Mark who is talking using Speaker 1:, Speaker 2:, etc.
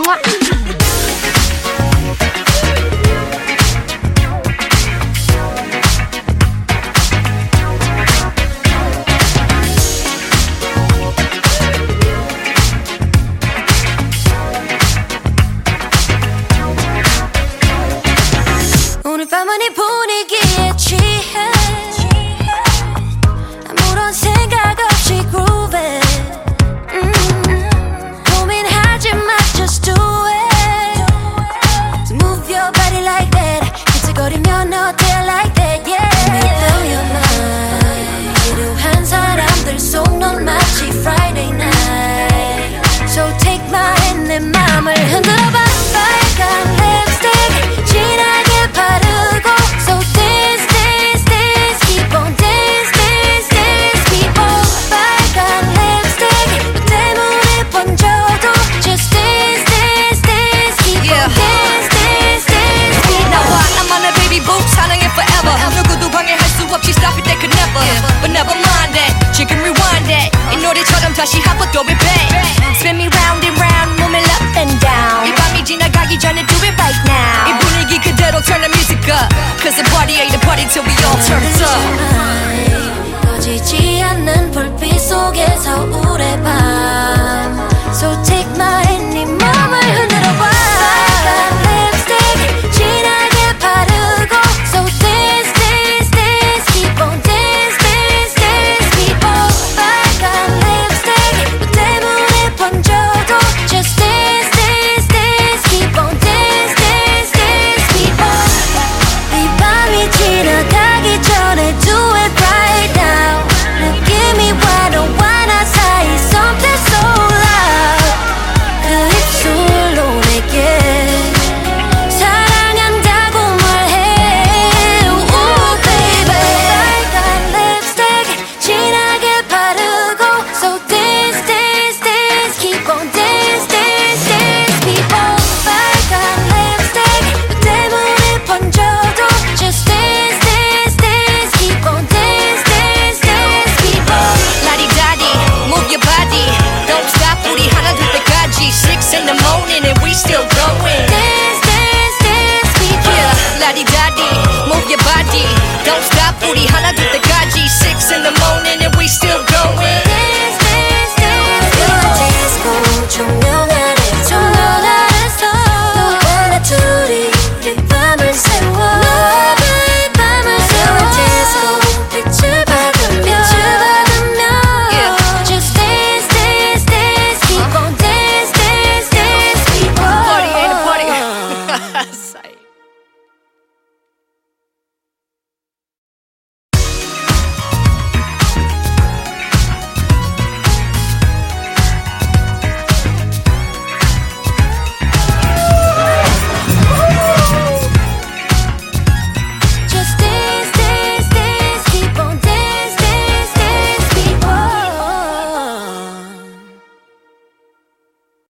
Speaker 1: 오늘 밤은 이 분위기에 취해 아무런 생각 없이 groove 고민하지 마 just do it so move your body like that 기특거리면 어때 like that yeah Let me blow your mind 지루한 사람들 속 넌 마치 Friday night So take my hand 내 맘을 흔들어봐 빨간 립스틱 진하게 바르고 So dance dance dance keep on dance dance dance keep on 빨간 립스틱 너 때문에 번져도 Just dance dance dance keep on dance dance dance keep on
Speaker 2: 나와 나만의 baby boo 사랑해 forever 누구도 방해할 수 없이 stop it they could never But never mind that 지금 rewind that 이 노래처럼 다시 한번 또 repeat Spin me round and round 몸을 up and down 이 밤이 지나가기 전에 do it right now 이 분위기 그대로 turn the music up Cause the party ain't a party till we all turn it up